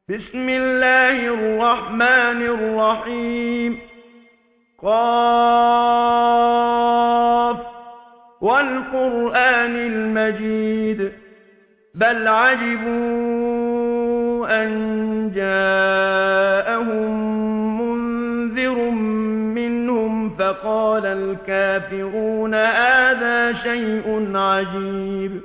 بسم الله الرحمن الرحيم قاف والقرآن المجيد بل عجبوا أن جاءهم منذر منهم فقال الكافرون هذا شيء عجيب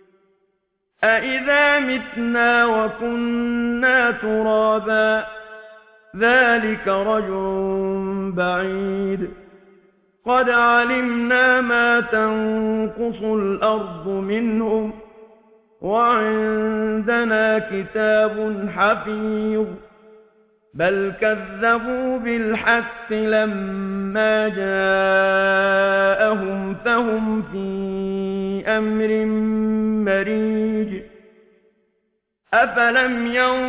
أإذا متنا وكنا ترابا ذلك رجع بعيد قد علمنا ما تنقص الأرض منهم وعندنا كتاب حفيظ بل كذبوا بالحق لما جاءهم فهم في أمر مريج أفلم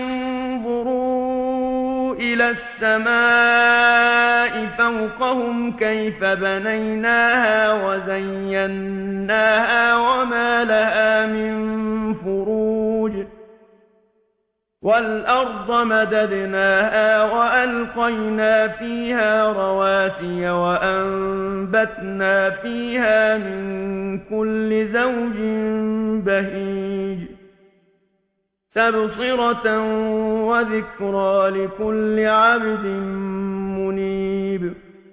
ينظروا إلى السماء فوقهم كيف بنيناها وزيناها وما لها من فروج والأرض مددناها وألقينا فيها رواسي وأنبتنا فيها من كل زوج بهيج تبصرة وذكرى لكل عبد منيب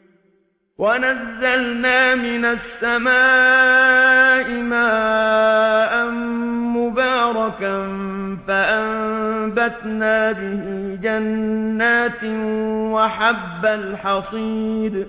ونزلنا من السماء ماء مباركا فأنبتنا به جنات وحب الحصيد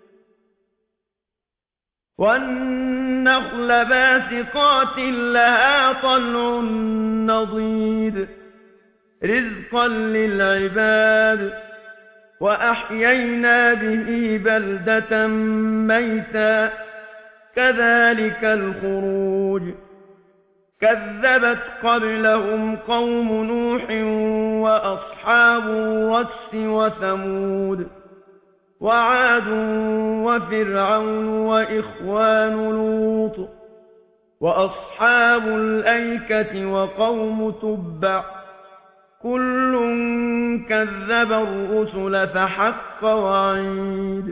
والنخل باسقات لها طلع نضيد رزقا للعباد وأحيينا به بلدة ميتا كذلك الخروج كذبت قبلهم قوم نوح وأصحاب الرس وثمود وعاد وفرعون وإخوان لوط وأصحاب الأيكة وقوم تبع كل كذب الرسل فحق وعيد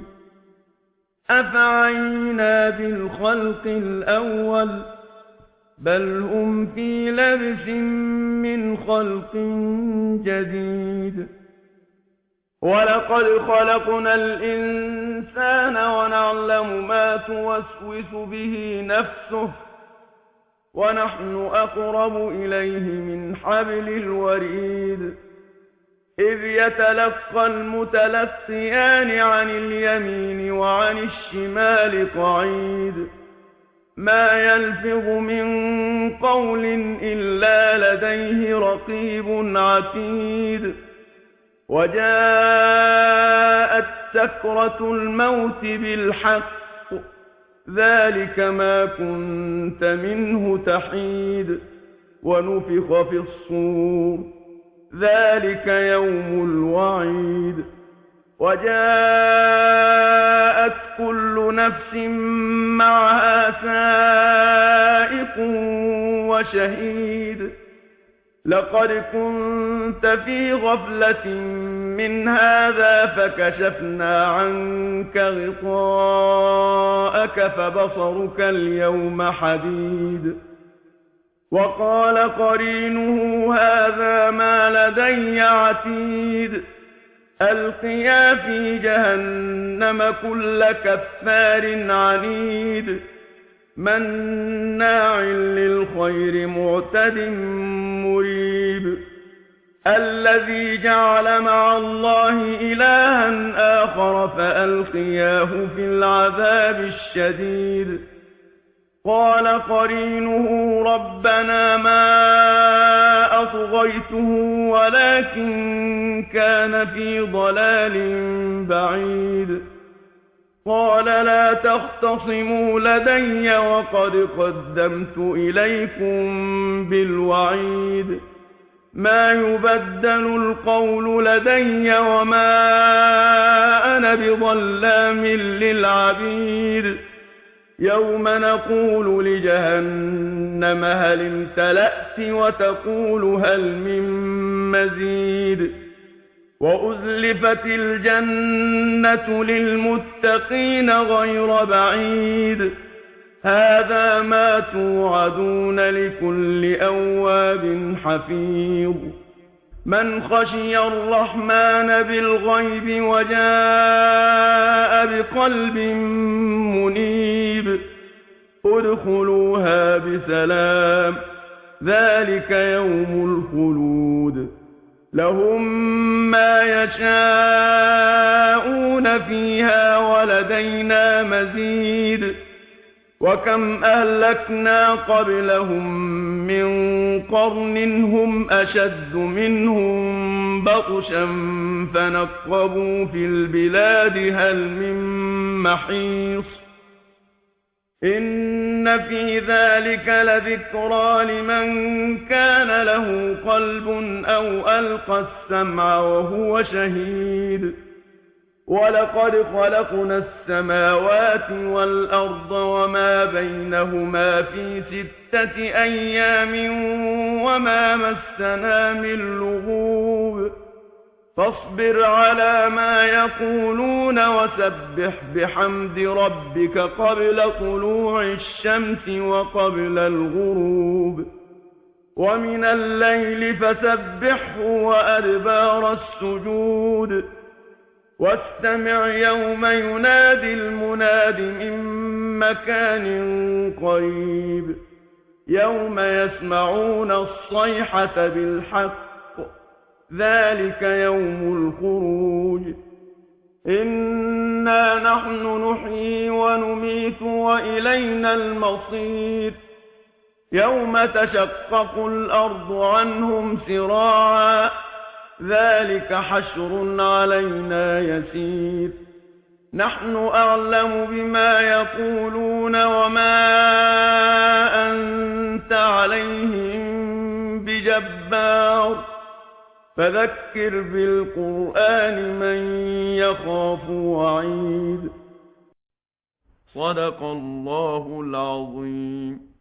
أفعينا بالخلق الأول بل هم في لبس من خلق جديد ولقد خلقنا الإنسان ونعلم ما توسوس به نفسه ونحن أقرب إليه من حبل الوريد إذ يتلقى المتلقيان عن اليمين وعن الشمال قعيد ما يلفظ من قول إلا لديه رقيب عتيد وجاءت سكرة الموت بالحق ذلك ما كنت منه تحيد ونفخ في الصور ذلك يوم الوعيد وجاءت كل نفس معها سائق وشهيد لقد كنت في غفلة من هذا فكشفنا عنك غطاءك فبصرك اليوم حديد وقال قرينه هذا ما لدي عتيد ألقيا في جهنم كل كفار عنيد مناع للخير معتد مريب الذي جعل مع الله إلها آخر فألقياه في العذاب الشديد قال قرينه ربنا ما أطغيته ولكن كان في ضلال بعيد قال لا تختصموا لدي وقد قدمت إليكم بالوعيد ما يبدل القول لدي وما أنا بظلام للعبيد يوم نقول لجهنم هل امتلأت وتقول هل من مزيد وأزلفت الجنة للمتقين غير بعيد هذا ما توعدون لكل أواب حفيظ من خشي الرحمن بالغيب وجاء بقلب منيب ادخلوها بسلام ذلك يوم الخلود لهم ما يشاءون فيها ولدينا مزيد وكم أهلكنا قبلهم من قرن هم أشد منهم بطشا فنقبوا في البلاد هل من محيص إن في ذلك لذكرى لمن كان له قلب أو ألقى السمع وهو شهيد ولقد خلقنا السماوات والأرض وما بينهما في 6 أيام وما مسنا من لغوب فاصبر على ما يقولون وسبح بحمد ربك قبل طلوع الشمس وقبل الغروب ومن الليل فسبحه وأدبار السجود واستمع يوم ينادي المناد من مكان قريب يوم يسمعون الصيحة بالحق ذلك يوم الخروج إنا نحن نحيي ونميت وإلينا المصير يوم تشقق الأرض عنهم سراعا ذلك حشر علينا يسير نحن أعلم بما يقولون وما أنت عليهم بجبار فذكر بالقرآن من يخاف وعيد صدق الله العظيم.